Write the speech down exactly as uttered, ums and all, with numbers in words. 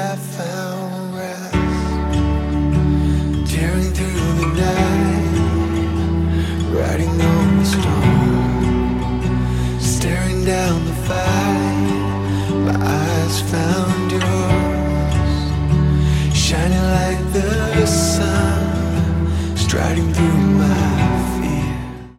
I found rest, tearing through the night, riding on the storm, staring down the fight. My eyes found